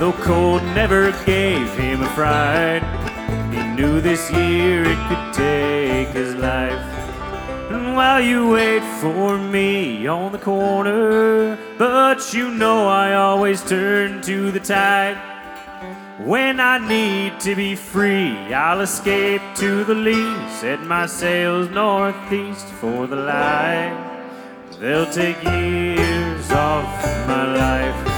Though cold never gave him a fright, he knew this year it could take his life. And while you wait for me on the corner, but you know I always turn to the tide. When I need to be free, I'll escape to the lee, set my sails northeast for the light. They'll take years off my life.